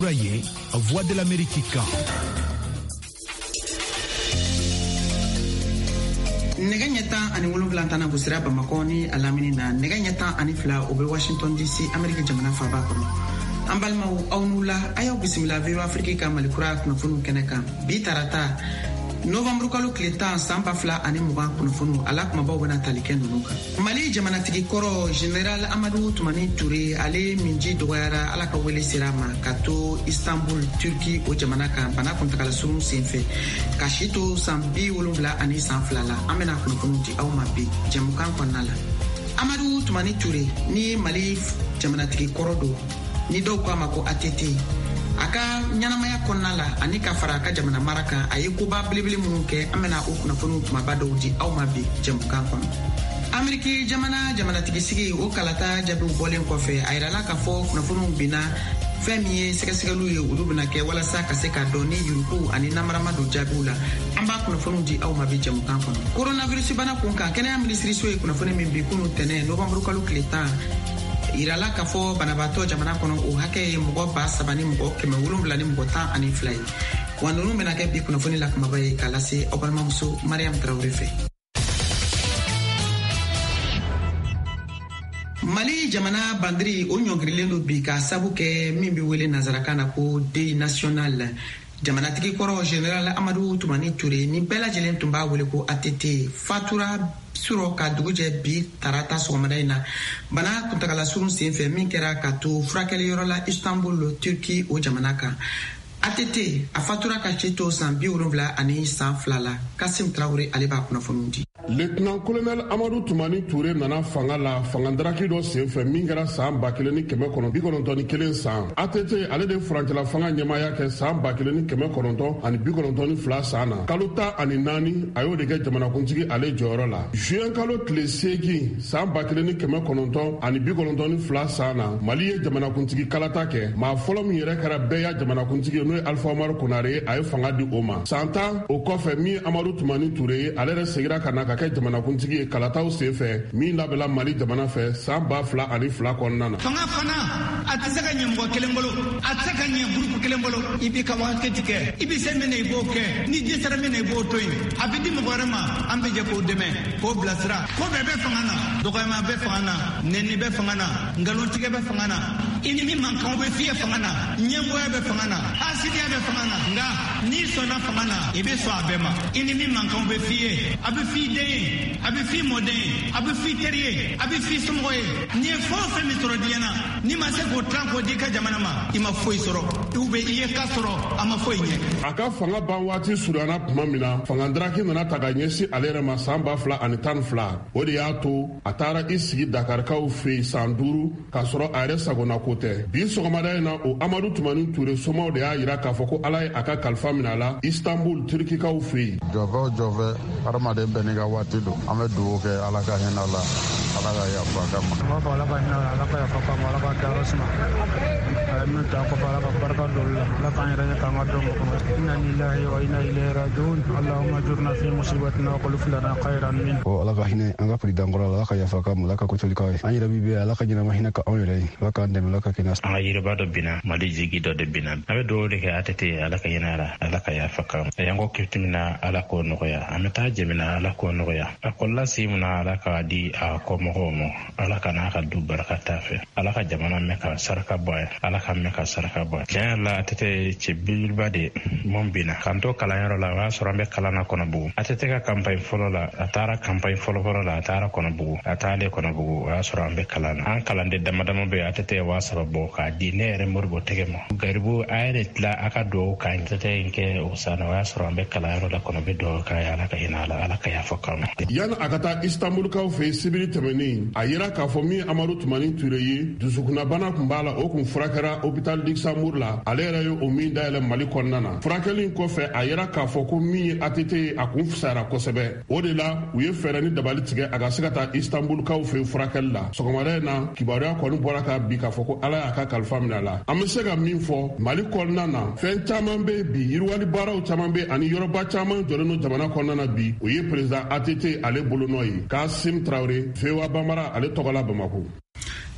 Voix de l'Amérique. nega ɲɛta ani wolonwula tana gosira Bamako ni alamini na nega ɲɛta ani fila o bɛ Washington DC Amerika jamana faaba kɔnɔ. An balimaw aw n'u la a y'aw bisimila VOA Afrique ka malikura kunnafoniw kɛnɛ kan bi tarata Novembre kalo tile 10 san 2020 kunnafoniw ala kumabaw bɛna tali kɛ ninnu kan. Mali jamanatigi kɔrɔ General Amadou Toumani Touré ale min ji dɔgɔyara ala ka wele sera ma ka to Istanbul Turki o jamana kan bana kuntagala surun senfɛ ka si to san 70 ani san 2 la an bɛna kunnafoniw di aw ma bi jamukan kɔnɔna la. Amadou Toumani Touré ni Mali jamanatigi kɔrɔ do ni dɔw ko a ma ko ATT a ka ɲanamaya kɔnɔna la ani ka fara a ka jamana mara kan a ye koba belebele minnu kɛ an bɛna o kunnafoniw kumaba dɔw di aw ma bi jamukan kɔnɔ. Ameriki jamanatigi sigi o kalata jaabiw bɔlen kɔfɛ a yirala k'a fɔ kunnafoniw binna fɛn min ye sɛgɛsɛgɛliw ye olu bɛna kɛ walasa ka se ka dɔn ni yuruku ani namarama don jaabiw la an b'a kunnafoniw di aw ma bi jamukan kɔnɔ. Coronavirus bana kun kan kɛnɛya minisiriso ye kunnafoni min bi kunu tɛnɛ Novembre kalo tile 10 irala k'a fɔ banabaatɔ jamana kɔnɔ o hakɛ ye mɔgɔ 7,000 ni mɔgɔ 7,700 ni mɔgɔ 12 ye wa ninnu bɛna kɛ bi kunnafoni la kumaba ye k'a lase aw balimamuso Mariam Traoré fɛ. Mali jamana bandiri o ɲɔngirilen do bi ka sabu kɛ min bɛ wele nazarakan na ko deuil national. Jamanatigi kɔrɔ General Amadou Toumani Touré ni bɛɛ lajɛlen tun b'a wele ko ATT fatura suro ka dugujɛ bi tarata sɔgɔmada in na bana kuntagala surun senfɛ min kɛra ka to furakɛliyɔrɔ la Istanbul Turki o jamana kan. ATT a fatura ka ci to san 70 ani san 2 la. Kasim Traoré ale b'a kunnafoniw di. Lieutenant-colonel Amadou Toumani Touré nana fanga la fangandaraki dɔ senfɛ min kɛra san 1991 san. ATT ale de furancɛla fanga ɲɛmaya kɛ san 1992 san na. Kalo 14 a y'o de kɛ jamanakuntigi ale jɔyɔrɔ la. Juin kalo tile 8 san 1992 san na Mali ye jamanakuntigi kalata kɛ. Maa fɔlɔ min yɛrɛ kɛra bɛɛ ya jamanakuntigi ye n'o ye Alpha Omar Konare a ye fanga di o ma. San 10 o kɔfɛ min Amadou Toumani Touré ye ale yɛrɛ segira ka na ka kɛ jamanakuntigi ye kalataw senfɛ min labɛnla Mali jamana fɛ san 2002 kɔnɔna na. Fanga fana a tɛ se ka ɲɛ mɔgɔ kelen bolo a tɛ se ka ɲɛ gurupu kelen bolo i b'i ka waati kɛ i bɛ se min na i b'o kɛ ni ji sera min na i b'o to yen a bɛ di mɔgɔ wɛrɛ ma an bɛ jɛ k'o dɛmɛ k'o bilasira ko bɛɛ bɛ fanga na dɔgɔyama bɛ fanga na nɛni bɛ fanga na nkalontigɛ bɛ fanga na i ni min mankanw bɛ fiyɛ fanga na ɲɛmɔgɔya bɛ fanga na hasidiya bɛ fanga na nka n'i sɔnna fanga na i bɛ sɔn a bɛɛ ma i ni min mankanw bɛ fiyɛ a bɛ f'i den ye a bɛ f'i mɔden ye a bɛ f'i teri ye a bɛ f'i somɔgɔ ye n'i ye fɛn o fɛn min sɔrɔ diɲɛ na n'i ma se k'o tilan k'o di i ka jamana ma i ma foyi sɔrɔ ou bien i ye ka sɔrɔ a ma foyi ɲɛ. A ka fanga ban waati surunyana tuma min na fangandaraki nana ta ka ɲɛsin ale yɛrɛ ma san 2012 o de y'a to a taara i sigi Dakarikaw fɛ yen san 5 k'a sɔrɔ a yɛrɛ sagona ko tɛ. Bi sɔgɔmada in na o Amadou Toumani Touré somɔgɔw de y'a jira k'a fɔ ko ala ye a ka kalifa minɛ a la Istanbul Turkikaw fɛ yen. Jɔfɛ o jɔfɛ hadamaden bɛɛ n'i ka waati don an bɛ dugawu kɛ ala ka hinɛ la ala ka yafa kama. Ala ka hinɛ la ala ka yafa kama ala ka dayɔrɔ suma min ta kɔfɛ ala ka barika don la ala k'an yɛrɛ ɲɛ k'an ka dɔn kɔnɔ inna lillahi wa inna ilayhi rajiun allahumma ajurna fi musibatina wa qul lana khairan min. Ala ka hinɛ an ka président kɔrɔ ala ka yafa kama ala ka kotoli k'a ye an yɛrɛ bi bɛ ala ka ɲɛnama hinɛ ka anw yɛrɛ ye ala k'an dɛmɛ ala ka kɛnɛ. An ka yiriba dɔ binna Mali jigi dɔ de binna an bɛ dugawu de kɛ ATT ala ka hinɛ la ala ka yafa kama yan ko kitimina ala k'o nɔgɔya an bɛ taa jɛmina ala k'o nɔgɔya a kɔlɔla si mun na ala k'a di a kɔmɔgɔw ma ala ka n'a ka du barika t'a fɛ ala ka jamana mɛn ka saraka bɔ ye ala ka mɛn ka saraka bɔ tiɲɛ yɛrɛ la ATT cɛ belebeleba de mun binna k'an to kalanyɔrɔ la o y'a sɔrɔ an bɛ kalan na Kɔnɔbugu ATT ka campagne fɔlɔ la a taara campagne fɔlɔ la a taara Kɔnɔbugu a taalen Kɔnɔbugu o y'a sɔrɔ an bɛ kalan na an kalanden damadama bɛ ATT ye 3 bɔ k'a di ne yɛrɛ Modibo tɛgɛ ma Garibu a yɛrɛ tila a ka dugawu ka ATT in kɛ o sanna o y'a sɔrɔ an bɛ kalanyɔrɔ la kɔnɔ bɛ dugawu k'a ye ala ka hinɛ ala ala ka yafa kama. Yanni a ka taa Istanbulkaw fɛ yen sibiri tɛmɛnen a yira k'a fɔ min Amadou Toumani Touré ye dusukunnabana tun b'a la o kun furakɛra hôpital Luxembourg la ale yɛrɛ ye o min dayɛlɛ Mali kɔnɔna na furakɛli in kɔfɛ a yira k'a fɔ ko min ye ATT ye a kun fisayara kosɛbɛ o de la u ye fɛɛrɛ ni dabali tigɛ a ka se ka taa Istanbulkaw fɛ yen furakɛli la sɔgɔmada in na kibaruya kɔni bɔra k'a bi k'a fɔ ko ala y'a ka kalifa minɛ a la an bɛ se ka min fɔ Mali kɔnɔna na fɛn caman bɛ bi yiriwali baaraw caman bɛ ani yɔrɔba caman jɔlen don jamana kɔnɔna na bi o ye président ATT ale bolo nɔ ye Kasim Traoré VOA Bambara ale tɔgɔla Bamako.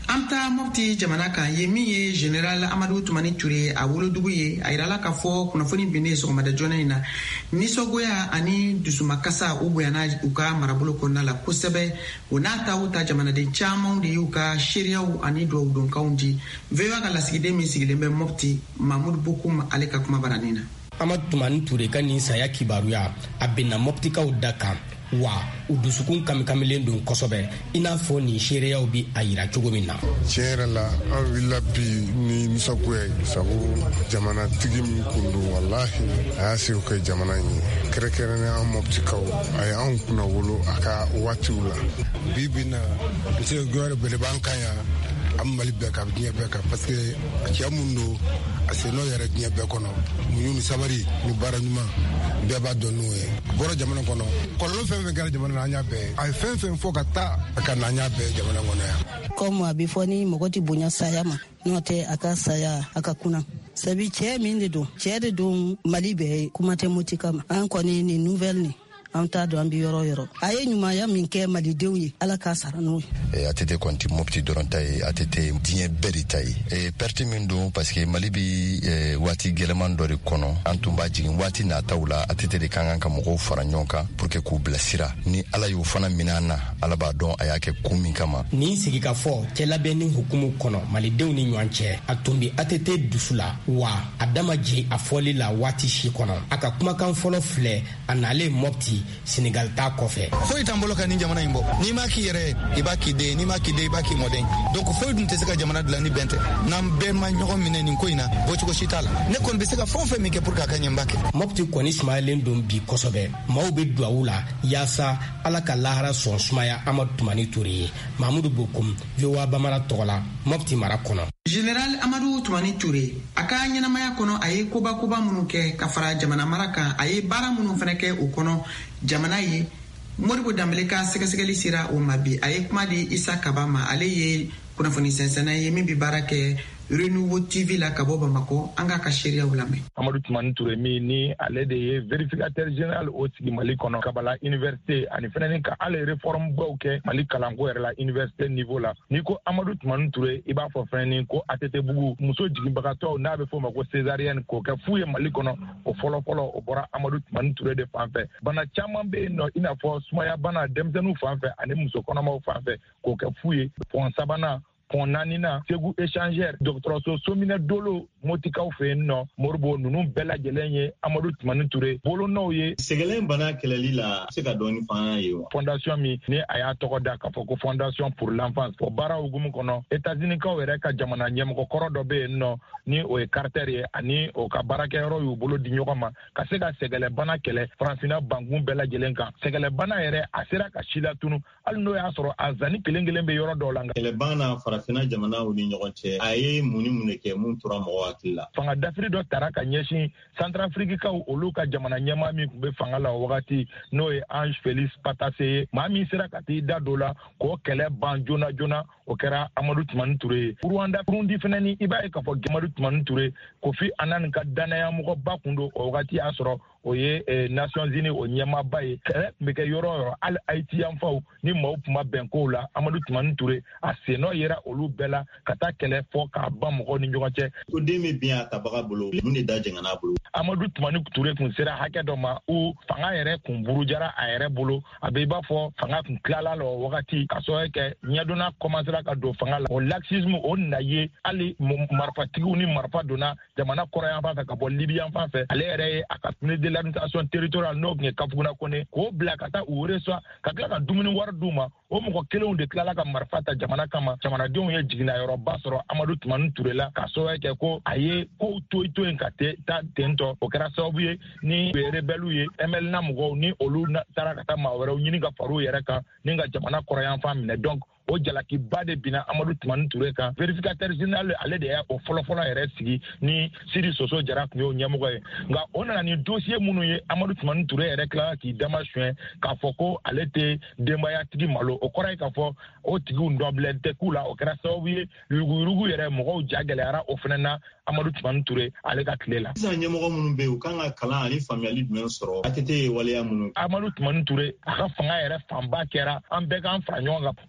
Amta Mopti jamana kan ye min ye General Amadou Toumani Touré a wolodugu ye a yirala k'a fɔ kunnafoni benne sɔgɔmada joona in na nisɔngoya ani dusumakasa u bonyana u ka marabolo kɔnɔna la kosɛbɛ o n'a ta jamanaden camanw de y'u ka seereyaw ani duwawu donkanw di VOA ka lasigiden min sigilen bɛ Mopti Mahmoud Bokoum ale ka kuma baranin na. Amadou Toumani Touré ka nin saya kibaruya a benna Moptikaw da kan wa u dusukun kamikamilen don kosɛbɛ i n'a fɔ nin seereyaw bi a yira cogo min na. Tiɲɛ yɛrɛ la an wulila bi ni nisɔngoya ye sabu jamanatigi min kun don walahi a y'a se kɛ jamana in ye kɛrɛnkɛrɛnnen an Moptikaw a ye anw kunna wolo a ka waatiw la bi bi na nisɔngoya bele b'an kan yan an Mali bɛɛ kan diɲɛ bɛɛ kan parce que cɛ mun don a sen n'o yɛrɛ diɲɛ bɛɛ kɔnɔ muɲu ni sabari ni baara ɲuman bɛɛ b'a dɔn n'o ye bɔra jamana kɔnɔ kɔlɔlɔ fɛn fɛn kɛra jamana na an y'a bɛɛ a ye fɛn fɛn fɔ ka taa a ka na an y'a bɛɛ jamana kɔnɔ yan. Comme a bɛ fɔ ni mɔgɔ ti bonya saya ma n'o tɛ a ka saya a ka kunna sabi cɛ min de don cɛ de don Mali bɛɛ kuma tɛ Moptika ma an kɔni ni nouvelle ni an t'a dɔn an bɛ yɔrɔ yɔrɔ a ye ɲumanya min kɛ malidenw ye ala k'a sara n'o ye. A tɛ kɔnti Mopti dɔrɔn ta ye a tɛ diɲɛ bɛɛ de ta ye perte min don parce que Mali bi waati gɛlɛman dɔ de kɔnɔ an tun b'a jigin waati nataw la a tɛ de kan ka mɔgɔw fara ɲɔgɔn kan pour que k'u bilasira ni ala y'o fana minɛ an na ala b'a dɔn a y'a kɛ kun min kama. Nin sigi ka fɔ cɛlabɛn ni hukumu kɔnɔ malidenw ni ɲɔgɔn cɛ a tun bi ATT dusu la wa a dama jigin a fɔli la waati si kɔnɔ a ka kumakan fɔlɔ filɛ a nalen Mopti Senegal ta kɔfɛ. Foyi t'an bolo ka nin jamana in bɔ n'i ma k'i yɛrɛ i b'a k'i den n'i ma k'i den i b'a k'i mɔden donc foyi dun tɛ se ka jamana dilan ni bɛn tɛ n'an bɛɛ ma ɲɔgɔn minɛ nin ko in na bɔcogo si t'a la ne kɔni bɛ se ka fɛn o fɛn min kɛ pour que a ka ɲɛ n b'a kɛ. Mopti kɔni sumayalen don bi kosɛbɛ maaw bɛ duwawu la yaasa ala ka lahara sɔn sumaya Amadou Toumani Touré ye. Mahmoud Bokoum VOA Bamara tɔgɔ la Mopti mara kɔnɔ. General Amadou Toumani Touré a ka ɲɛnamaya kɔnɔ a ye koba minnu kɛ ka fara jamana mara kan a ye baara minnu fana kɛ o kɔnɔ jamana ye Modibo Dambele ka sɛgɛsɛgɛli sera o ma bi a ye kuma di Isa Kaba ma ale ye kunnafoni sɛnsɛnna ye min bi baara kɛ Renouveau TV la ka bɔ Bamako an ka seereyaw lamɛn. Amadou Toumani Touré min ni ale de ye vérificateur général o sigi Mali kɔnɔ Kabala université ani fana ni ka ale réforme baw kɛ Mali kalanko yɛrɛ la université niveau la ni ko Amadou Toumani Touré i b'a fɔ fana ni ko ATT bugu muso jiginbagatɔw n'a bɛ fɔ ma ko césarienne k'o kɛ fu ye Mali kɔnɔ o fɔlɔfɔlɔ o bɔra Amadou Toumani Touré de fan fɛ bana caman bɛ yen nɔ i n'a fɔ sumaya bana denmisɛnninw fan fɛ ani muso kɔnɔmaw fan fɛ k'o kɛ fu ye pɔn sabanan pɔn naaninan Segu échangeur dɔgɔtɔrɔso Somminɛ Dolo Moptikaw fɛ yen nɔ Moribo ninnu bɛɛ lajɛlen ye Amadou Toumani Touré bolonɔw ye. Sɛgɛlɛn bana kɛlɛli la se ka dɔɔni f'an ye wa. Fondation min ni a y'a tɔgɔ da k'a fɔ ko Fondation pour l'enfance o baara hukumu kɔnɔ États-Unis-kaw yɛrɛ ka jamana ɲɛmɔgɔ kɔrɔ dɔ bɛ yen nɔ ni o ye Carter ye ani o ka baarakɛyɔrɔ y'u bolo di ɲɔgɔn ma ka se ka sɛgɛlɛ bana kɛlɛ farafinna bankun bɛɛ lajɛlen kan sɛgɛlɛ bana yɛrɛ a sera ka si latunu hali n'o y'a sɔrɔ a zani kelen kelen bɛ yɔrɔ dɔw la. Sɛgɛlɛ bana farafinna jamanaw ni ɲɔgɔn cɛ a ye mun ni mun de kɛ mun tora mɔgɔ hakili la. Fanga dafiri dɔ tara ka ɲɛsin Centrafricains olu ka jamana ɲɛmaa min tun bɛ fanga la o wagati n'o ye Ange Félix Patasse ye maa min sera ka t'i da dɔ la k'o kɛlɛ ban joona joona o kɛra Amadou Toumani Touré ye. Rwanda Burundi fana ni i b'a ye k'a fɔ Amadou Toumani Touré Kofi Annan ka danayamɔgɔ ba kun don o wagati y'a sɔrɔ o ye Nations Unies o ɲɛmaaba ye kɛlɛ tun bɛ kɛ yɔrɔ o yɔrɔ hali Haïti yanfaw ni maaw tun ma bɛn kow la Amadou Toumani Touré a sennɔ yera olu bɛɛ la ka taa kɛlɛ fɔ k'a ban mɔgɔw ni ɲɔgɔn cɛ. Ko den bɛ bin a tabaga bolo mun de da jɛngɛn'a bolo. Amadou Toumani Touré kun sera hakɛ dɔ ma u fanga yɛrɛ kun burujara a yɛrɛ bolo a bɛ i b'a fɔ fanga kun tilala la o wagati ka sababu kɛ ɲɛdonna commencera ka don fanga la o laxisme o na ye hali marifatigiw ni marifa donna jamana kɔrɔ yan fan fɛ ka bɔ Libi yan fan fɛ ale yɛrɛ ye a ka l'administration territoriale n'o tun ye Kafuguna Kone k'o bila ka taa u reçoit ka tila ka dumuni wari d'u ma o mɔgɔ kelenw de tilala ka marifa ta jamana kama jamanadenw ye jiginnayɔrɔba sɔrɔ Amadou Toumani Touré la ka sababu kɛ ko a ye kow to yen ka taa tentɔ o kɛra sababu ye ni rebelle ye ML na mɔgɔw ni olu taara ka taa maa wɛrɛw ɲini ka far'u yɛrɛ kan ni ka jamana kɔrɔ yan fan minɛ donc o jalakiba de binna Amadou Toumani Touré kan vérificateur général ale de y'a o fɔlɔfɔlɔ yɛrɛ sigi ni Sidi Soso Jara tun y'o ɲɛmɔgɔ ye nka o nana ni dossier minnu ye Amadou Toumani Touré yɛrɛ tilala k'i dama suɲɛ k'a fɔ ko ale tɛ denbayatigi malo o kɔrɔ ye k'a fɔ o tigiw nɔbilen tɛ k'u la o kɛra sababu ye yuruguyurugu yɛrɛ mɔgɔw ja gɛlɛyara o fana na Amadou Toumani Touré ale ka tile la. Sisan ɲɛmɔgɔ minnu bɛ yen u kan ka kalan ani faamuyali jumɛn sɔrɔ ATT ye waleya minnu. Amadou Toumani Touré a ka fanga yɛrɛ fanba kɛra an bɛɛ k'an fara ɲɔgɔn kan o méthode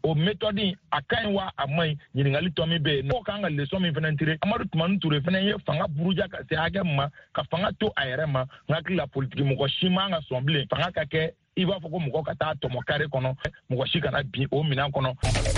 tɔdin a ka ɲi wa a man ɲi ɲininkali tɔ min bɛ yen n'o kan ka leçon min fana tire Amadu Tumani Ture fana ye fanga buruja ka se hakɛ ma ka fanga to a yɛrɛ ma n hakili la politiki mɔgɔ si man ka sɔn bilen fanga ka kɛ i b'a fɔ ko mɔgɔ ka taa tɔmɔ kare kɔnɔ mɔgɔ si kana bin o minɛn kɔnɔ.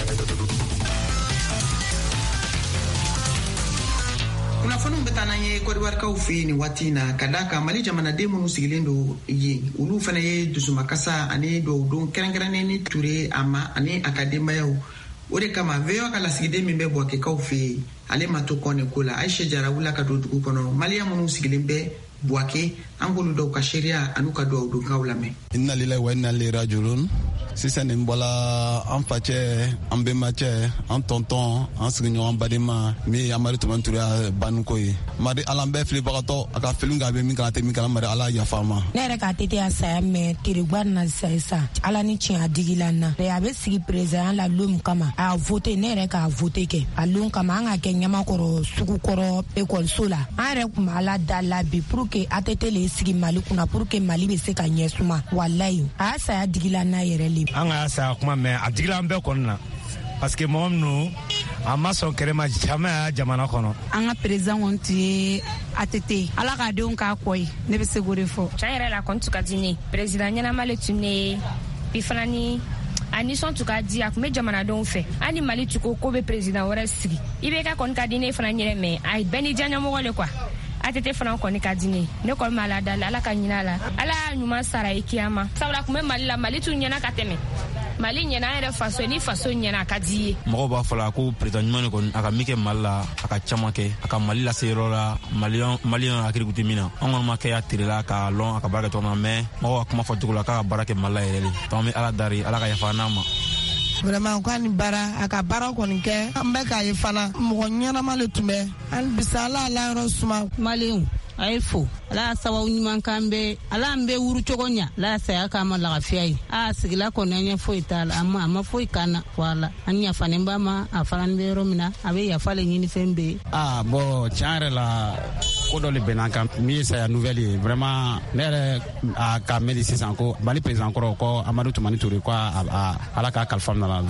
kunnafoniw bɛ taa n'an ye kɔdiwarikaw fɛ yen nin waati na ka da kan Mali jamanaden minnu sigilen don yen olu fana ye dusumakasa ani dɔwdon kɛrɛnkɛrɛnnen ni Ture a ma ani a ka denbayaw o de kama VOA ka lasigiden min bɛ Buwakekaw fɛ yen ale ma to kɔn ko la Aisha Jara wula ka don dugu kɔnɔ Maliyɛn minnu sigilen bɛ Buwake an k'olu dɔw ka seereya an'u ka dɔwdonkaw lamɛn. Inna lillahi wa inna ilaihi rajiun. Sisan nin bɔla an facɛ an bɛnbacɛ an tɔntɔn an sigiɲɔgɔn badema min ye Amadu Tumani Ture banuko ye mari ala bɛɛ filibagatɔ a ka fili ka bɛ min kan a tɛ min kan mari ala yafa ma. Ne yɛrɛ ka tete a saya mɛ teregba na sisan ala ni tiɲɛ a digila na a bɛ sigi président la lom kama a vote ne yɛrɛ k'a vote kɛ a lom kama an ka kɛ ɲamakɔrɔ sugukɔrɔ ekɔliso la an yɛrɛ kun ala da la bi pour que a tete le sigi Mali kunna pour que Mali bɛ se ka ɲɛ suma walayi a saya digila na yɛrɛ le. An ka saya kuma mɛ a digila an bɛɛ kɔnɔ na parce que mɔgɔ minnu a ma sɔn kɛrɛma caman y'a jamana kɔnɔ. An ka président kɔni tun ye ATT ala k'a denw k'a kɔ ye ne bɛ se k'o de fɔ. Tiɲɛ yɛrɛ la kɔni tun ka di ne président ɲɛnama le tun ne bi fana ni a nisɔn tun ka di a tun bɛ jamanadenw fɛ hali Mali tun ko bɛ président wɛrɛ sigi i bɛ ka kɔni ka di ne fana ɲɛnɛ mɛ a bɛɛ ni diya ɲɛmɔgɔ le quoi. ATT fana kɔni ka di ne kɔni ma ala dala ala ka ɲin'a la ala y'a ɲuman sara i kiyama sabula kun bɛ Mali la Mali tun ɲɛna ka tɛmɛ Mali ɲɛna an yɛrɛ faso ni faso ɲɛna a ka di ye. Mɔgɔw b'a fɔ la ko président ɲuman kɔni a ka min kɛ Mali la a ka caman kɛ a ka Mali lase yɔrɔ la maliyɛn hakili tɛ min na an kɔni ma kɛ ya tere la k'a lɔn a ka baara kɛ tɔgɔ na mais mɔgɔw ka kuma fɔ cogo la k'a ka baara kɛ Mali la yɛrɛ de donc an bɛ ala dari ala ka yafa n'a ma. Vraiment ko ni bara a ka baara kɔni kɛ an bɛ k'a ye fana mɔgɔ ɲɛnama le tun bɛ hali bisa ala yɔrɔ suma maliyɛnw a ye fo ala sababu ɲuman kan bɛ ala an bɛ wuru cogo ɲa ala saya k'a ma lafiya ye a sigila kɔni an ɲɛ foyi t'a la a ma foyi kan na wala an yafanen ba ma a fana bɛ yɔrɔ min na a bɛ yafa le ɲini fɛn bɛɛ. Bon tiɲɛ yɛrɛ la ko dɔ le bɛnna kan min ye saya nouvelle ye vraiment ne yɛrɛ a ka mɛn sisan ko Mali président kɔrɔ ko Amadu Tumani Ture ko ala k'a kalifa minɛ la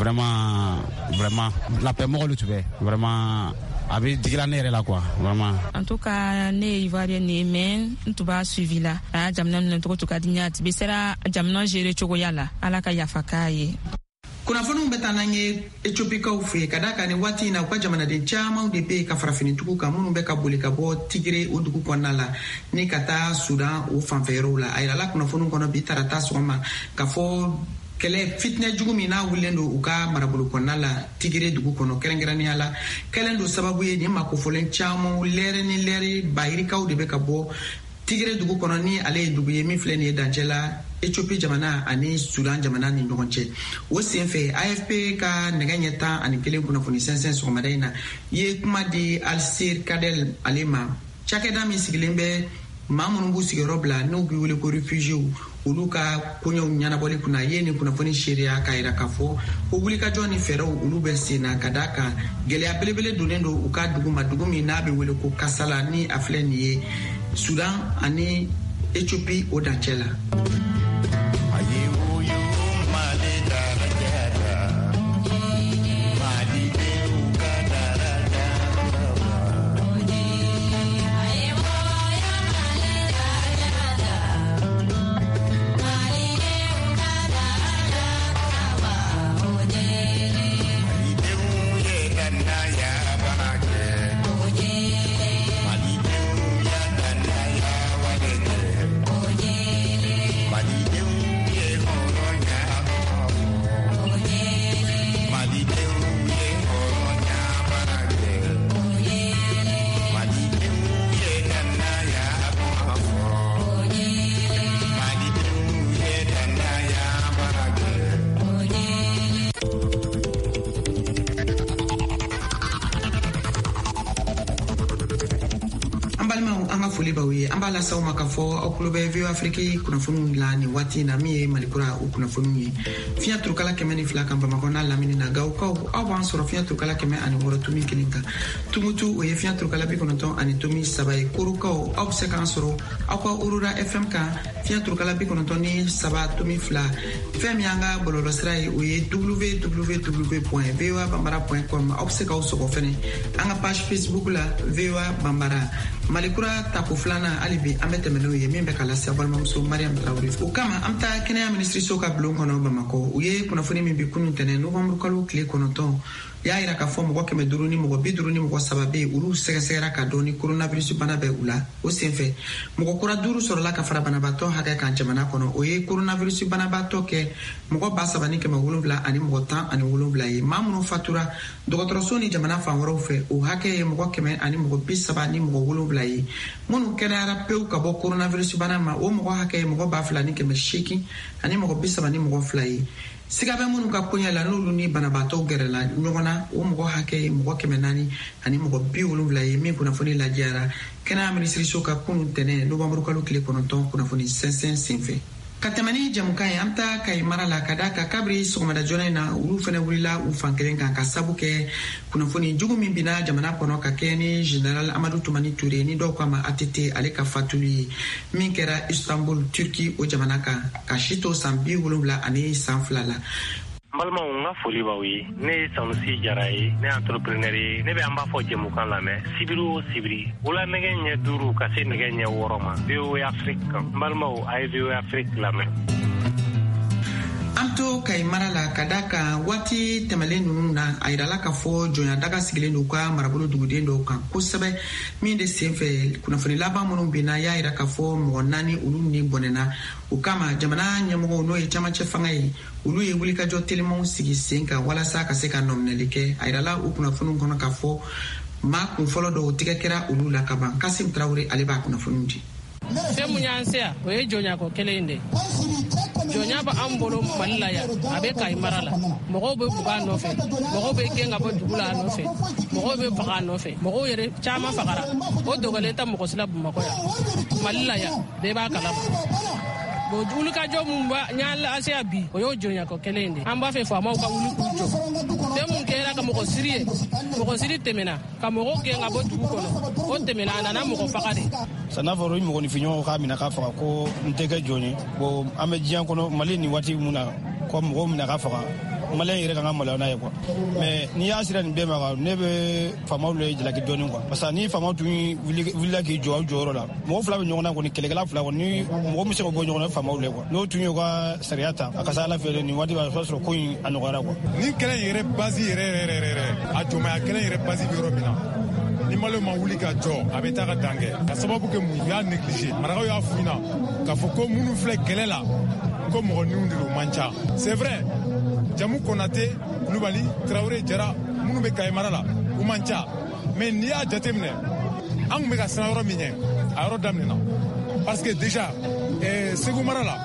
vraiment la paix mɔgɔ lu tun bɛ vraiment a bɛ digila ne yɛrɛ la quoi vraiment. En tout cas ne ye Ivoirien ne mais n tun b'a suivi la a jamana minɛ cogo to ka di n ye a bɛ sera jamana gérer cogoya la ala ka yafa k'a ye. kunnafoniw bɛ taa n'an ye Etiopikaw fɛ ka da kan nin waati in na u ka jamanaden camanw de bɛ ka farafinitugu kan minnu bɛ ka boli ka bɔ Tigre o dugu kɔnɔna la ni ka taa Sudan o fanfɛ yɔrɔw la a yirala kunnafoniw kɔnɔ bi tarata sɔgɔma ka fɔ kɛlɛ fitinɛ jugu min n'a wulilen don u ka marabolo kɔnɔna la Tigre dugu kɔnɔ kɛrɛnkɛrɛnnenya la kɛlen don sababu ye nin makofɔlen caman lɛrɛ ni lɛri bayirikaw de bɛ ka bɔ Tigre dugu kɔnɔ ni ale ye dugu ye min filɛ nin ye dancɛ la Ethiopie jamana ani Sudan jamana ni ɲɔgɔn cɛ o senfɛ AFP ka nɛgɛ ɲɛ 11 kunnafoni sɛnsɛn sɔgɔmada in na ye kuma di Alsir Kadel ale ma cakɛda min sigilen bɛ maa minnu b'u sigiyɔrɔ bila n'u bɛ wele ko réfugiés olu ka koɲɛw ɲɛnabɔli kunna ye nin kunnafoni seereya k'a yira k'a fɔ ko wulikajɔ ni fɛɛrɛw olu bɛ sen na ka da kan gɛlɛya belebele donnen don u ka dugu ma dugu min n'a bɛ wele ko Kasala ni a filɛ nin ye Sudan ani Ethiopie o dancɛ la. balmaw anga foli bawi ambala sawma ka fo oklobe vio afrique kuna funu la ni wati na mi malikura kuna funu ni fiya turkala kemeni flaka Bamako na lamini na gaw ko awan soro fiya turkala keme ani woro tumi kilinka tumutu o ye fiya turkala bi konoton ani tumi sabay kuruko obsekan soro akwa urura fm ka fiya turkala bi konoton ni saba tumi fla fem yanga bololo srai o ye www.voabambara.com obseka soko fene anga page facebook la VOA Bambara malikura tapu flana alibi ametemelo ye mimbe kala sabalma muso Mariam Traoré o kama amta kenya ministry soka blongo no Bamako uye kuna funi mimbi kunu tene novembre kalu kle konoton ya ira ka fo mo ko me duruni mo bi duruni mo sababe uru sega ka doni coronavirus bana be ula o senfe mo kura duru soro la ka fara bana bato haga kan jamana kono uye coronavirus bana bato ke mo ko basabani ke magulu bla ani mo tan ani wulu bla yi mamuno fatura dogotro soni jamana fa woro fe o hake mo ko keme ani mo bi sabani mo wulu bla yi munu kenara peu ka bo coronavirus bana ma o mo ko hake mo ba flani ke me shiki ani mo bi sabani mo fla yi sigabe munu ka kunya la nulu ni banabato gerela nyogona o mo hake mo keme nani ani mo bi wulu bla yi mi kuna foni la jara kana ministry soka kunu tene novembre kalu kile konoton kuna foni 500 sinfe katamani jamukai amta kai marala kadaka kabri sogomada jona na ulu fene wulila u fankelen kan ka sabuke kuna foni jugu min bina jamana kono ka keni general Amadou Toumani Touré ni do kama atete ale ka fatuli min kera Istanbul Turki o jamana ka shito sambi wulula ani sanflala balma nga foli bawi ne sanusi jaray ne entrepreneur ne be amba fo jemu kan la me sibiru sibiri wala nege nya duru ka se nege nya woroma bio afrika balma ay bio afrika la me amto kay marala kadaka wati temele nunu na aidala ka fo jonya daga sigile no ka marabulu dugude ndo kan kusebe mi de senfe kuna foni laba munu bina ya ira ka fo mo nani ulu ni bonena ukama jamana nyamo no e chama chefangai ulu ye wuli ka jo telemo sigi senka wala sa ka se ka nomnelike aidala ukuna fonu kono ka fo ma kun folo do tikekera ulu la kaban Kasim Traoré aleba kuna fonundi semu nyansia o ye jonya ko kelende jonya ba ambolo malila ya abe kai marala mogo be buga no fe mogo be genga bo dugula no fe mogo be faga no fe mogo yere chama fagara o dogale ta mogo sila bu makoya malila ya be ba kala bo dulu ka jo mumba nyala asia bi o yo jonya ko kelende amba fe fa ma ka wulu ku jo temu kera ka mogo siri temena ka mogo genga bo dugukono o temena na mogo fagade sana foro mo ni finyo ka mina ka faga ko ntege joni bo ame jian kono mali ni wati muna ko mo mina ka faga mali yere ka mala na yeko mais ni asira ni be ma ne be fama le jila ki joni ko parce ni fama tu villa ki joro la mo fla be nyona ko ni kelegala fla ko ni mo mi se ko nyona fama le ko no tu nyoga seriata akasala fele ni wati ba so ko anogara ko ni kele yere basi yere a joma kele yere basi bi robina ni malo ma wuli ka jɔ a bɛ taa ka dan kɛ ka sababu kɛ mun y'a négligé marakaw y'a f'u ɲɛna k'a fɔ ko minnu filɛ kɛlɛ la ko mɔgɔ niw de don man ca c'est vrai Jamu Konate Kulubali Traoré Jara minnu bɛ Kayi mara la u man ca mais n'i y'a jate minɛ an tun bɛ ka siran yɔrɔ min ɲɛ a yɔrɔ daminɛna parce que déjà Segu mara la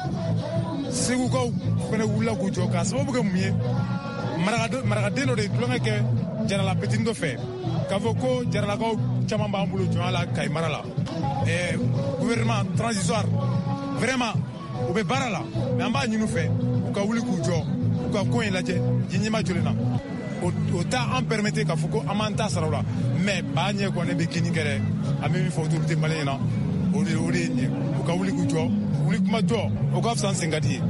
Segukaw fɛnɛ wulila k'u jɔ k'a sababu kɛ mun ye marakaden dɔ de tulonkɛ kɛ Jarala Petini dɔ fɛ k'a fɔ ko jaralakaw caman b'an bolo jɔnya la Kayi mara la gouvernement transitoire vraiment u bɛ baara la mais an b'a ɲini u fɛ u ka wuli k'u jɔ u ka ko in lajɛ ji ɲɛma jɔlen na o t'a an permettre k'a fɔ ko an m'an ta sara o la mais b'a ɲɛ kɔni bɛ kini kɛ dɛ an bɛ min fɔ autorité malien ɲɛna o de ye ɲɛ u ka wuli k'u jɔ wuli kuma jɔ o ka fisa an sen ka di ye.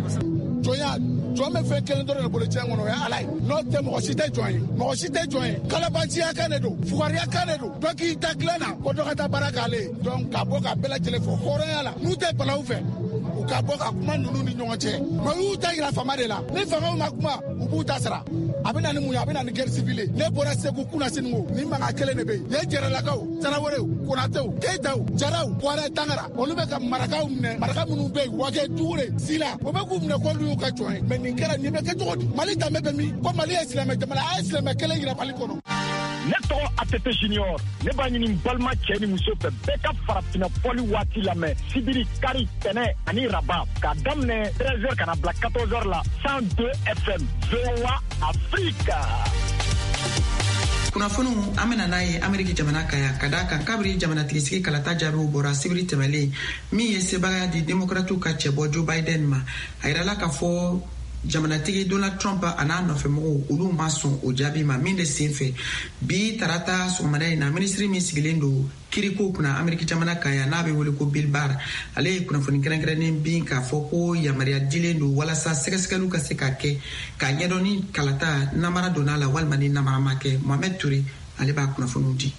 jɔn bɛ fɛn kelen dɔrɔn de bolo diɲɛ kɔnɔ o ye ala ye n'o tɛ mɔgɔ si tɛ jɔn ye mɔgɔ si tɛ jɔn ye kalabanciya kan de don fugariya kan de don dɔ k'i ta dilan na ko dɔ ka taa baara k'ale ye donc ka bɔ ka bɛɛ lajɛlen fɔ hɔrɔnya la n'u tɛ balawu fɛ u ka bɔ ka kuma ninnu ni ɲɔgɔn cɛ mais u y'u ta yira fama de la ni famaw ma kuma u b'u ta sara a bɛ na ni mun ye a bɛ na ni guerre civile ne bɔra Segu Kunnasinigo ni mankan kelen de bɛ yen ye Jaralakaw Tarawelew Konatew Keyitaw Jaraw Buwarɛ Tangara olu bɛ ka marakaw minɛ maraka minnu bɛ yen Wage Ture Sila o bɛ k'u minɛ k'olu y'u ka jɔn ye mais nin kɛra nin bɛ kɛ cogo di Mali danbe bɛ min ko Mali ye silamɛ jamana a ye silamɛ kelen yira Mali kɔnɔ. Ne tɔgɔ ATT Junior ne b'a ɲini balima cɛ ni muso fɛ bɛɛ ka farafinna fɔli waati lamɛn sibiri kari tɛnɛ ani raba k'a daminɛ 13h ka na bila 14h la 102 FM VOA Afrique. kunnafoniw an bena n'a ye Ameriki jamana kaya ka da kan kabiri jamanatigisi kalata jaabiw bɔra sibiri tɛmɛlen min ye sebagaya di demokratiw ka cɛbɔ Joe Biden ma. A yirala k'a fɔ jamanatigi Donald Trump a n'a nɔfɛmɔgɔw olu ma sɔn o jaabi ma min de senfɛ bi tarata sɔgɔmada in na minisiri min sigilen don kiriko kunna Ameriki jamana kaya n'a bɛ wele ko Bill Barr ale ye kunnafoni kɛrɛnkɛrɛnnen bin k'a fɔ ko yamaruya dilen don walasa sɛgɛsɛgɛliw ka se ka kɛ ka ɲɛdɔn ni kalata namara donna la walima ni namara ma kɛ. Mohamed Toure ale b'a kunnafoniw di.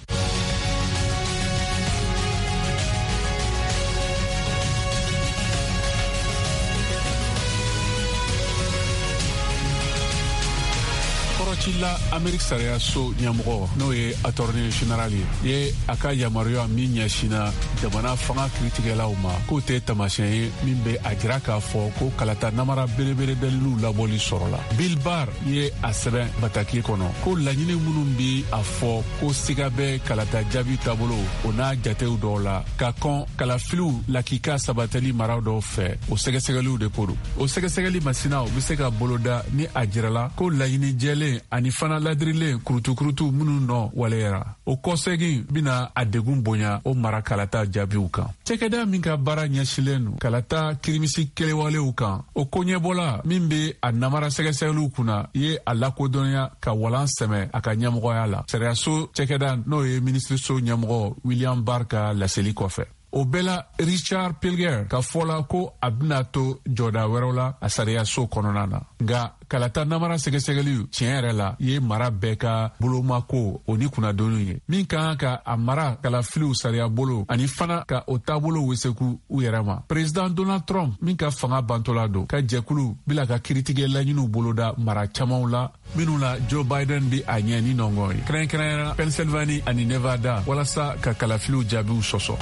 la Ameriki sariya so ɲɛmɔgɔ n'o ye attorney general ye a ka yamaruya min ɲɛsina jamana fanga kiritigɛlaw ma k'o tɛ tamasiyɛn ye min bɛ a jira k'a fɔ ko kalata namara belebele dalilu labɔli sɔrɔla. Bill Barr ye a sɛbɛn bataki kɔnɔ ko laɲini minnu bi a fɔ ko siga bɛ kalata jaabi taabolo o n'a jatew dɔw la ka kɔn kalafiliw lakika sabatɛli maraw dɔw fɛ o sɛgɛsɛgɛliw de ko don. O sɛgɛsɛgɛli masinaw bɛ se ka boloda ni a jirala ko laɲini jɛlen ani fana ladirilen kurutu minnu nɔ waleyara. O kɔsɛgin bina a degun bonya o mara kalata jaabiw kan. Cɛkɛda min ka baara ɲɛsilen don kalata kirimisi kɛlɛwalew kan o koɲɛbɔla min be a namara sɛgɛsɛgɛliw kunna ye a lakodɔnya ka walan sɛmɛ a ka ɲɛmɔgɔya la. Sariyaso cɛkɛda n'o ye minisiriso ɲɛmɔgɔ William Barr ka laseli kɔfɛ. O bɛɛ la Richard Pilger ka fɔla ko a bena to jɔda wɛrɛw la a sariyaso kɔnɔna na. Nga kalata namara sɛgɛsɛgɛliw tiɲɛ yɛrɛ la ye mara bɛɛ ka bolomako o ni kunnadoniw ye min kan ka a mara kalafiliw sariya bolo ani fana ka o taabolo weseku u yɛrɛ ma. President Donald Trump min ka fanga bantola don ka jɛkulu bila ka kiritigɛ laɲiniw boloda mara camanw la minnu la Joe Biden bi a ɲɛ ni nɔngɔn ye kɛrɛnkɛrɛnyara Pennsylvania ani Nevada walasa ka kalafiliw jaabiw sɔsɔ.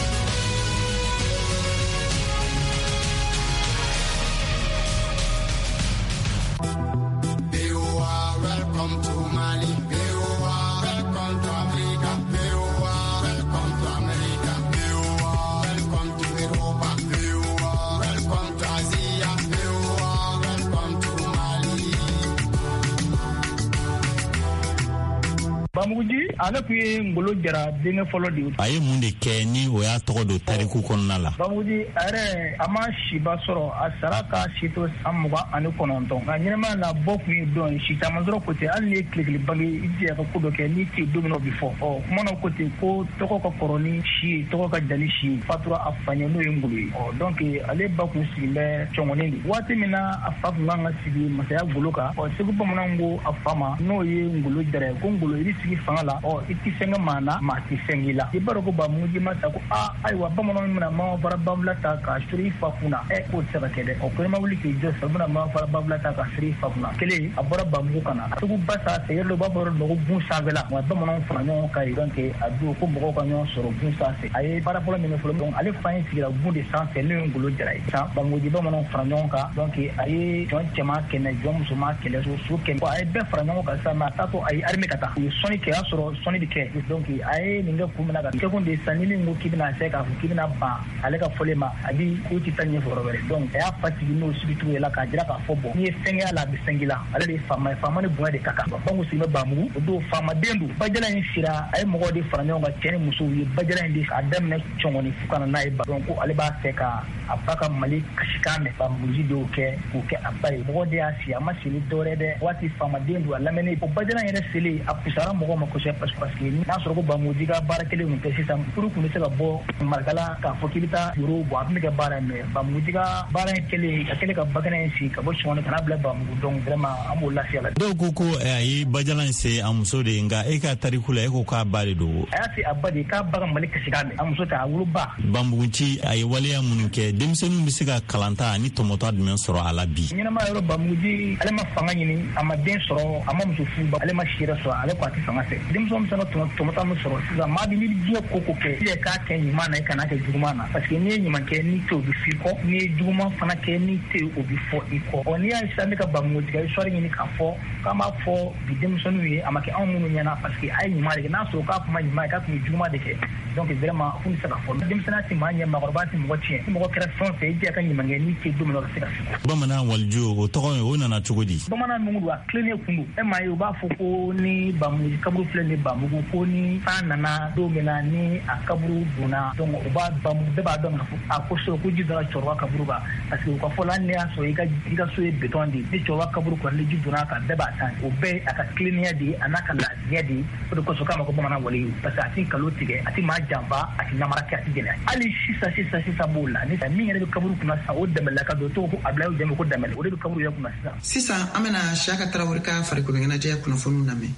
Bamuji ale kun ye Ngolo Jara denkɛ fɔlɔ de ye. A ye mun de kɛ ni o y'a tɔgɔ don tariku kɔnɔna la? Bamuji a yɛrɛ a ma siba sɔrɔ a sara ka si to san 29 nka ɲɛnɛmaya la bɔ kun ye dɔn si caman sɔrɔ ko ten hali ni ye tile bange i jija ka ko dɔ kɛ ni tɛ don min na o bi fɔ kuma na ko ten ko tɔgɔ ka kɔrɔ ni si ye tɔgɔ ka jan ni si ye fatura a fa ɲɛ n'o ye Ngolo ye donc ale ba kun sigilen bɛ cɔngɔnin de waati min na a fa kun kan ka sigi masaya golo kan Segu bamananw ko a fa ma n'o ye Ngolo Jara ye ko Ngolo i sigi fanga la i ti fɛn kɛ maa na maa ti fɛn k'i la i b'a dɔn ko Bamuji ma ta ko ayiwa bamananw mina ma fara babula ta ka suri i fa kunna k'o tɛ se ka kɛ dɛ ko ne ma wuli k'i jɔ sa bɛna ma fara babula ta ka suri i fa kunna kelen a bɔra Bamugu kana Segu ba sa sɛgɛrɛ dɔ b'a fɔ nɔgɔ bun sanfɛla wa bamananw fara ɲɔgɔn kan donc a don ko mɔgɔw ka ɲɔgɔn sɔrɔ bun sanfɛ a ye baara fɔlɔ min kɛ fɔlɔ donc ale fa in sigira bun de sanfɛ n'o ye Ngolo Jara ye san Bamuji bamananw fara ɲɔgɔn kan donc a ye jɔn cɛman 100 jɔn musoman 100 so 100 a ye bɛɛ fara ɲɔgɔn kan sa mais a taatɔ a ye armée ka taa u ye sɔnni kɛ y'a sɔrɔ sɔnni bi kɛ donc a ye nin kɛ kun min na ka kɛkun de san ni min ko k'i bɛna se k'a fɔ k'i bɛna ban ale ka fɔlen ma a bi ko tɛ taa ɲɛfɛ yɔrɔ wɛrɛ donc a y'a fa sigi n'o sigicogo ye la k'a jira k'a fɔ bɔn n'i ye fɛn kɛ a la a bɛ fɛn k'i la ale de ye faama ye faama ni bonya de ka kan Bangu sigi bɛ Bamugu o don faamaden don Bajala in sira a ye mɔgɔw de fara ɲɔgɔn kan cɛ ni musow ye Bajala in de a daminɛ cɔngɔni fo ka na n'a ye donc ko ale b'a fɛ ka a ba ka Mali kasikan mɛn Bamuji dɔw kɛ k'o kɛ a ba ye mɔgɔ de y'a si a ma seli dɔwɛrɛ dɛ waati faamaden don a lamɛnni o Bajala yɛrɛ seli a pusara mɔgɔw ma kosɛbɛ parce que n'a sɔrɔ ko Bamuji ka baara kelen kun tɛ sisan furu kun bɛ se ka bɔ marikala k'a fɔ k'i bɛ taa yɔrɔ bɔ a tun bɛ kɛ baara in mɛ Bamuji ka baara in kɛlen a kɛlen ka bakɛnɛ in sigi ka bɔ Sɔngɔnin ka n'a bila Bamugu donc vraiment an b'o lafiya la. Dɔw ko a ye Bajala in se a muso de ye nka e ka tariku la e ko k'a ba de don. A y'a se a ba de k'a ba ka Mali kasikan mɛn a muso tɛ a woloba. Bamuguci a ye waleya minnu kɛ denmisɛnninw bɛ se ka kalanta ani tɔmɔtɔ jumɛn sɔrɔ a la bi. Ɲɛnɛma yɔrɔ Bamuji ale ma fanga ɲini a ma den sɔrɔ a ma muso furu ale ma si yɛrɛ sɔrɔ ale ko a tɛ fanga fɛ denmisɛnw bɛ se ka tɔmɔtɔ min sɔrɔ sisan maa bi ni diɲɛ ko kɛ i yɛrɛ k'a kɛ ɲuman na i kana kɛ juguman na parce que n'i ye ɲuman kɛ n'i tɛ o bi f'i kɔ n'i ye juguman fana kɛ n'i tɛ o bi fɔ i kɔ n'i y'a ye sisan ne ka Bamugu tigɛ histoire ɲini k'a fɔ k'an b'a fɔ bi denmisɛnninw ye a ma kɛ anw minnu ɲɛna parce que a ye ɲuman de kɛ n'a sɔrɔ k'a kuma ɲuman ye k'a tun ye juguman de kɛ donc vraiment fu se ka fɔ denmisɛnninya ti maa ɲɛ maakɔrɔba ti mɔgɔ tiɲɛ ni mɔgɔ kɛra fɛn fɛn i jɛ ka ɲumankɛ n'i cɛ don min na o se ka se bamanan waliju o tɔgɔ ye o nana cogo di bamanan numu don a tilennen kun don e maa ye u b'a fɔ ko ni bamugu kaburu filɛ ni bamugu ko ni san nana don min na ni a kaburu donna donc u b'a bamugu bɛɛ b'a dɔn ka fɔ a ko so ko ji donna cɛkɔrɔba kaburu kan parce que u ka fɔ la ni y'a sɔrɔ i ka so ye béton de ni cɛkɔrɔba kaburu kɔni ni ji donna kan bɛɛ b'a tan o bɛɛ a ka tilennenya de a n'a ka laadiya de o de kosɔn k'a ma ko bamanan wale parce que a ti nkalon tigɛ a ti maa janfa a ti namara kɛ a ti gɛlɛya hali sisan b'o la ni min yɛrɛ bɛ kaburu kunna sisan o dɛmɛla ka don to ko Ablaye Jame ko dɛmɛla o de bɛ kaburu yɛrɛ kunna sisan an bɛna Siyaka Tarawele ka farikolo ɲɛnajɛ kunnafoniw lamɛn.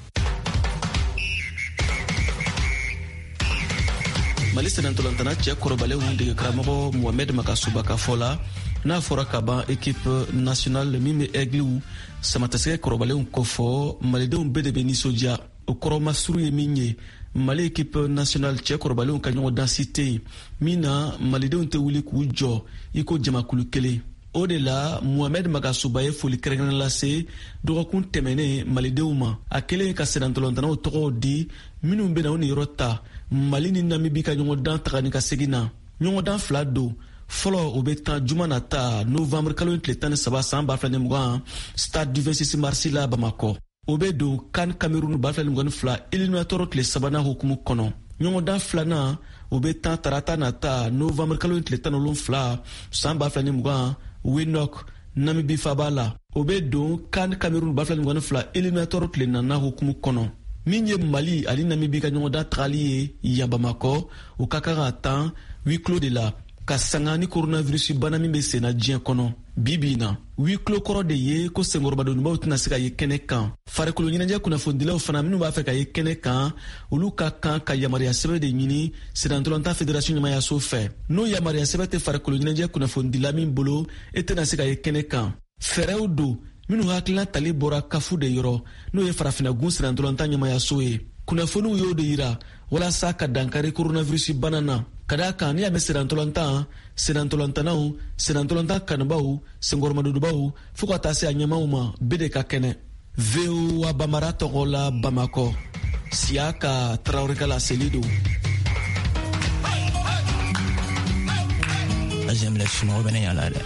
Mali sɛnɛntolantana cɛ kɔrɔbalenw dege karamɔgɔ Mohamed Makasuba ka fɔ la n'a fɔra ka ban équipe nationale min bɛ aigliw samatasɛgɛ kɔrɔbalenw kɔfɔ malidenw bɛɛ de bɛ nisɔndiya o kɔrɔ masuru ye min ye Mali équipe nationale cɛ kɔrɔbalenw ka ɲɔgɔn dansi tɛ yen min na malidenw tɛ wuli k'u jɔ i ko jamakulu kelen o de la Mohamed Makasuba ye foli kɛrɛnkɛrɛnnen lase dɔgɔkun tɛmɛnen malidenw ma a kelen ka sɛnɛntolantanaw tɔgɔw di minnu bɛna o niyɔrɔ ta Mali ni Namibi ka ɲɔgɔn dan taga ni ka segin na ɲɔgɔn dan fila don fɔlɔ o bɛ tan juma nata novembre kalo tile 13 san 2020 stade du 26 mars la Bamakɔ o bɛ don CAN Cameroun 2022 éliminatoire tile 3nan hukumu kɔnɔ ɲɔgɔn dan filanan o bɛ tan tarata nata novembre kalo tile 17 san 2020 Winok Namibi faba la o bɛ don CAN Cameroun 2022 éliminatoire tile 4nan hukumu kɔnɔ min ye Mali ani Namibi ka ɲɔgɔn dan tagali ye yan Bamakɔ o ka kan ka tan huis clos de la ka sanga ni coronavirus bana min bɛ senna diɲɛ kɔnɔ bibi na huis clos kɔrɔ de ye ko senkɔrɔbadonubaw tɛna se ka ye kɛnɛ kan farikolo ɲɛnajɛ kunnafonidilaw fana minnu b'a fɛ ka ye kɛnɛ kan olu ka kan ka yamaruya sɛbɛn de ɲini sɛnɛntolanta fédération ɲɛmayaso fɛ n'o yamaruya sɛbɛn tɛ farikolo ɲɛnajɛ kunnafonidila min bolo e tɛna se ka ye kɛnɛ kan fɛɛrɛw don minnu hakilina tali bɔra kafu de yɔrɔ n'o ye farafinagun sɛnɛntolanta ɲɛmayaso ye kunnafoniw y'o de yira walasa ka dankari coronavirus bana na ka da kan ni y'a mɛn sɛnɛntolantanaw sɛnɛntolanta kanubaw senkɔrɔmadodubaw fo ka taa se a ɲɛmaw ma bɛɛ de ka kɛnɛ VOA Bamara tɔgɔ la Bamakɔ Siyaka Tarawele ka laseli don azemle sunɔgɔ bɛ ne yala dɛ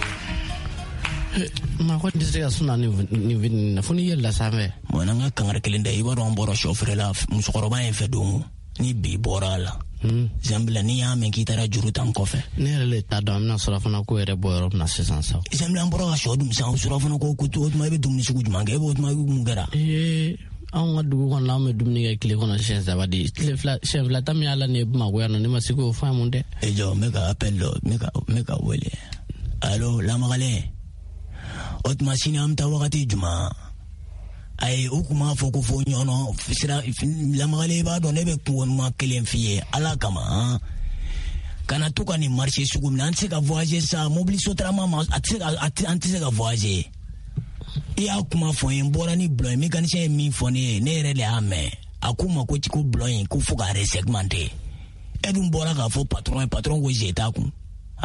ma ko tɛ se ka suna ni vidini na fo ni yɛlɛla sanfɛ bon n'an ka kangari kelen da i b'a dɔn an bɔra sɔfere la musokɔrɔba in fɛ don ni bi bɔra a la Zambila ni y'a mɛn k'i taara juru tan kɔfɛ ne yɛrɛ le t'a dɔn an bɛna surafana ko yɛrɛ bɔ yɔrɔ min na sisan sa Zambila an bɔra ka sɔ dun sisan surafana ko o tuma i bɛ dumuni sugu jumɛn kɛ i b'o tuma i bɛ mun kɛra anw ka dugu kɔnɔ an bɛ dumuni kɛ tile kɔnɔ siɲɛ 3 de siɲɛ 2 ta min y'a la nin ye Bamakɔ yan nɔ ne ma se k'o faamu dɛ jɔ n bɛ ka appel dɔ n bɛ ka wele allo Lamagalen o tuma sini an bɛ taa wagati jumɛn ayi o kuma fɔ ko fo ɲɔnɔ sira Lamagalen i b'a dɔn ne bɛ kuma kelen f'i ye ala kama kana to ka nin marché sugu min na an tɛ se ka voyager sa mobili sotarama ma an tɛ se ka voyager i y'a kuma fɔ n ye n bɔra ni bulon ye mécanicien ye min fɔ ne ye ne yɛrɛ de y'a mɛn a ko ma ko bulon in ko fo ka resegmenter e dun bɔra k'a fɔ patron ko je t'a kun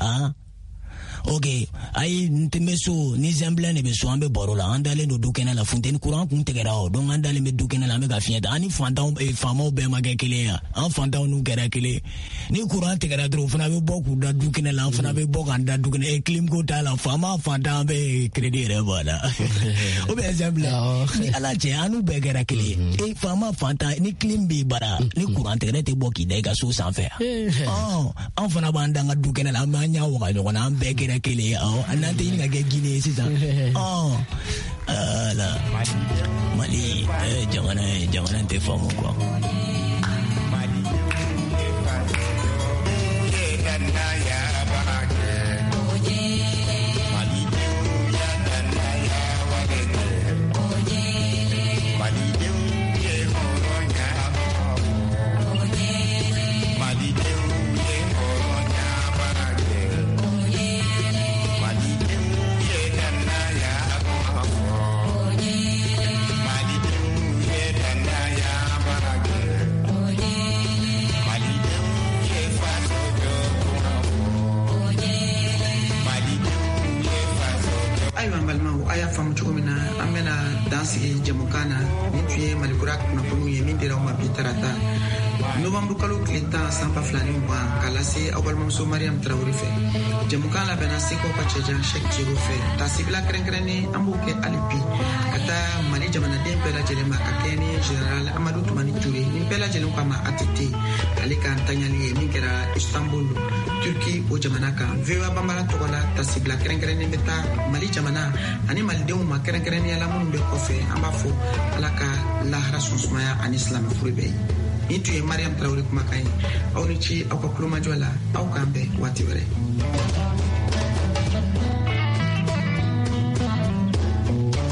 ok ayi n tɛ so ni Zambila ne bɛ so an bɛ baro la an dalen don du kɛnɛ la funteni kuran kun tigɛra o donc an dalen bɛ du kɛnɛ la an bɛ ka fiɲɛ ta an ni faamaw bɛɛ ma kɛ kelen ya an fantanw n'u kɛra kelen ni kuran tigɛra dɔrɔn o fana bɛ bɔ k'u da du kɛnɛ la an fana bɛ bɔ k'an da du kɛnɛ clim ko t'a la faama fantan bɛ crédit yɛrɛ bɔ a la o bɛ Zambila ni ala cɛ an n'u bɛɛ kɛra kelen faama fantan ni clim b'i bara ni kuran tigɛra tɛ bɔ k'i da i ka so sanfɛ an fana b'an da an ka du kɛnɛ la an b'an ɲɛ waga ɲɔgɔn na an bɛɛ kɛra kelen an n'an tɛ ɲini ka kɛ Guinée sisan ala Mali jamana tɛ faamu quoi a y'a faamu cogo min na an bɛna dan sigi jamukan na nin tun ye malikura kunnafoniw ye min dira aw ma bi tarata novembre kalo tile 10 san 2020 k'a lase aw balimamuso mariam tarawele fɛ. jamukan labɛnna sekaw ka cɛjan shek jero fɛ tasibila kɛrɛnkɛrɛnnen an b'o kɛ hali bi ka taa mali jamanaden bɛɛ lajɛlen ma ka kɛ ni general amadu tumani ture ni bɛɛ lajɛlen ko a ma ATT ale ka ntanyali ye min kɛra istanbul turki o jamana kan. VOA banbala tɔgɔ la tasibila kɛrɛnkɛrɛnnen bɛ taa mali jamana ani malidenw ma kɛrɛnkɛrɛnnenya la minnu bɛ kɔfɛ an b'a fɔ ala ka lahara sɔnsumaya ani silamɛ furu bɛɛ ye. nin tun ye mariam tarawele kumakan ye. aw ni ci aw ka kulomajɔ la aw k'an bɛn waati wɛrɛ.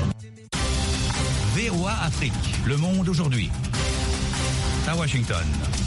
VOA Afrique, le monde aujourd'hui. À Washington.